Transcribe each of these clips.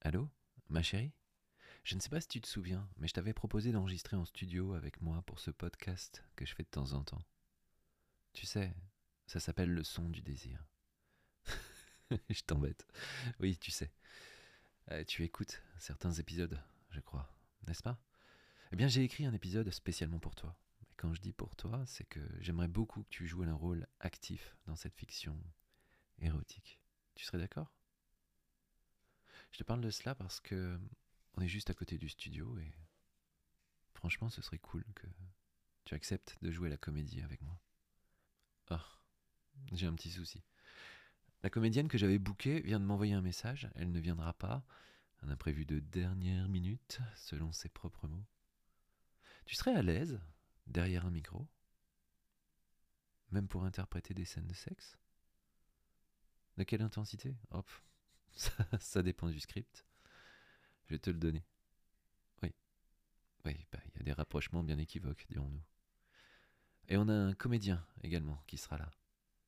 Allô, ma chérie? Je ne sais pas si tu te souviens, mais je t'avais proposé d'enregistrer en studio avec moi pour ce podcast que je fais de temps en temps. Tu sais, ça s'appelle Le son du désir. Je t'embête. Oui, tu sais. Tu écoutes certains épisodes, je crois, n'est-ce pas? Eh bien, j'ai écrit un épisode spécialement pour toi. Et quand je dis pour toi, c'est que j'aimerais beaucoup que tu joues un rôle actif dans cette fiction érotique. Tu serais d'accord? Je te parle de cela parce que on est juste à côté du studio et franchement, ce serait cool que tu acceptes de jouer la comédie avec moi. Ah, j'ai un petit souci. La comédienne que j'avais bookée vient de m'envoyer un message. Elle ne viendra pas. Un imprévu de dernière minute, selon ses propres mots. Tu serais à l'aise derrière un micro, même pour interpréter des scènes de sexe? De quelle intensité? Hop, ça dépend du script. Je vais te le donner. Oui, oui, il y a des rapprochements bien équivoques, dirons-nous. Et on a un comédien également qui sera là.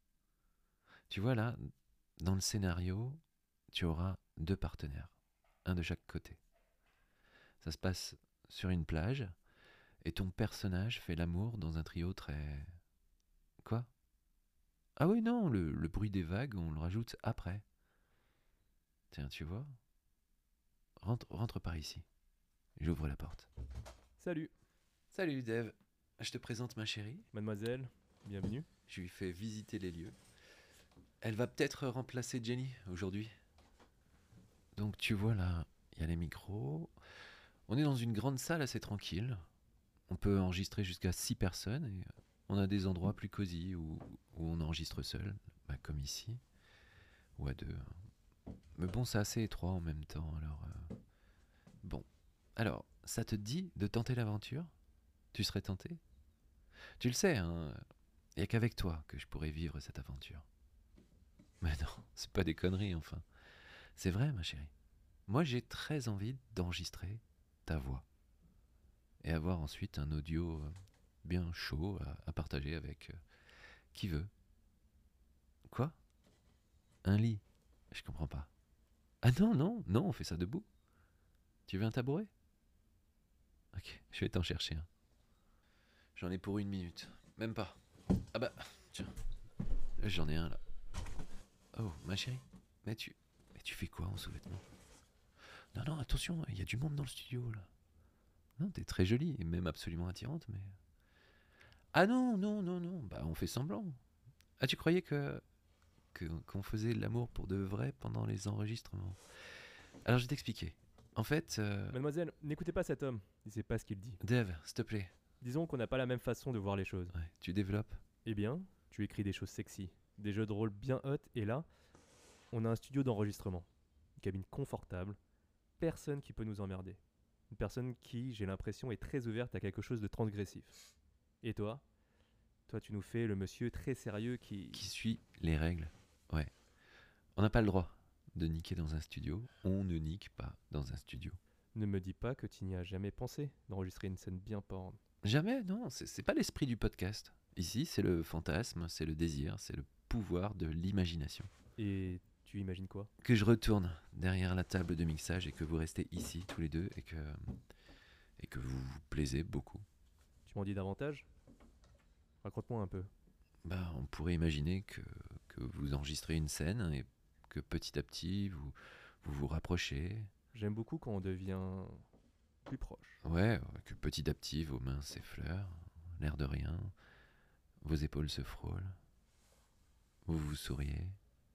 Tu vois là, dans le scénario, tu auras deux partenaires, un de chaque côté. Ça se passe sur une plage et ton personnage fait l'amour dans un trio très... Quoi? Ah oui, non, le bruit des vagues, on le rajoute après. Tiens, tu vois? Rentre par ici. J'ouvre la porte. Salut, Salut Dave, je te présente ma chérie. mademoiselle, bienvenue. Je lui fais visiter les lieux. Elle va peut-être remplacer Jenny aujourd'hui. Donc tu vois là, il y a les micros. On est dans une grande salle assez tranquille. On peut enregistrer jusqu'à 6 personnes et on a des endroits plus cosy où on enregistre seul, comme ici, ou à deux. Mais bon, c'est assez étroit en même temps, alors... Bon, alors, ça te dit de tenter l'aventure? Tu serais tenté? Tu le sais, hein, y a qu'avec toi que je pourrais vivre cette aventure. Mais non, c'est pas des conneries, enfin. C'est vrai, ma chérie. Moi, j'ai très envie d'enregistrer ta voix et avoir ensuite un audio bien chaud à partager avec qui veut. Quoi? Un lit? Je comprends pas. Ah non, non, non, on fait ça debout. Tu veux un tabouret? Ok, je vais t'en chercher un. J'en ai pour 1 minute. Même pas. Ah bah, tiens, j'en ai un là. Oh, ma chérie, mais tu fais quoi en sous-vêtements? Non, non, attention, il y a du monde dans le studio là. Non, t'es très jolie et même absolument attirante, mais... Ah non, non, non, non, bah on fait semblant. Ah, tu croyais qu'on faisait l'amour pour de vrai pendant les enregistrements? Alors je vais t'expliquer. En fait, Mademoiselle, n'écoutez pas cet homme, il sait pas ce qu'il dit. Dave, s'il te plaît. Disons qu'on n'a pas la même façon de voir les choses. Ouais, tu développes. Eh bien, tu écris des choses sexy, des jeux de rôle bien hautes, et là, on a un studio d'enregistrement, une cabine confortable, personne qui peut nous emmerder. Une personne qui, j'ai l'impression, est très ouverte à quelque chose de transgressif. Et toi? Toi, tu nous fais le monsieur très sérieux Qui qui... suit les règles. Ouais. On n'a pas le droit de niquer dans un studio. On ne nique pas dans un studio. Ne me dis pas que tu n'y as jamais pensé d'enregistrer une scène bien porn. Jamais, non, c'est pas l'esprit du podcast. Ici, c'est le fantasme, c'est le désir, c'est le pouvoir de l'imagination. Et tu imagines quoi? Que je retourne derrière la table de mixage et que vous restez ici tous les deux et que vous vous plaisez beaucoup. Tu m'en dis davantage? Raconte-moi un peu. Bah, on pourrait imaginer que vous enregistrez une scène et que petit à petit vous rapprochez. J'aime beaucoup quand on devient plus proche. Ouais, que petit à petit vos mains s'effleurent, l'air de rien, vos épaules se frôlent, vous vous souriez.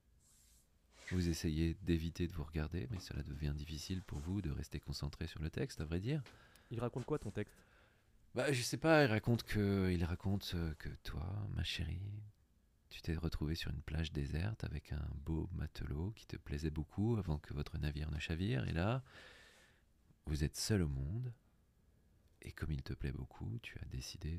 Vous essayez d'éviter de vous regarder, mais cela devient difficile pour vous de rester concentré sur le texte, à vrai dire. Il raconte quoi ton texte? Bah, je sais pas, il raconte que toi, ma chérie, tu t'es retrouvée sur une plage déserte avec un beau matelot qui te plaisait beaucoup avant que votre navire ne chavire, et là, vous êtes seul au monde, et comme il te plaît beaucoup, tu as décidé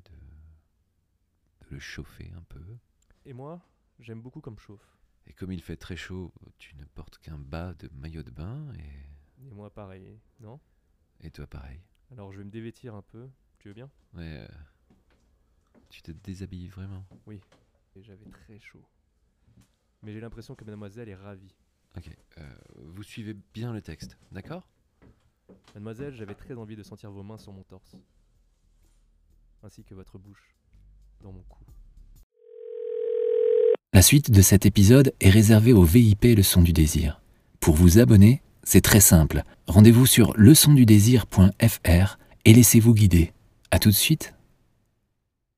de le chauffer un peu. Et moi, j'aime beaucoup comme chauffe. Et comme il fait très chaud, tu ne portes qu'un bas de maillot de bain, Et moi pareil, non? et toi pareil. Alors je vais me dévêtir un peu. Tu veux bien? Ouais, tu te déshabilles vraiment. Oui. Et j'avais très chaud. Mais j'ai l'impression que mademoiselle est ravie. Ok. Vous suivez bien le texte, d'accord? Mademoiselle, j'avais très envie de sentir vos mains sur mon torse, ainsi que votre bouche dans mon cou. La suite de cet épisode est réservée au VIP Leçon du désir. Pour vous abonner, c'est très simple. Rendez-vous sur leçondudésir.fr et laissez-vous guider. À tout de suite.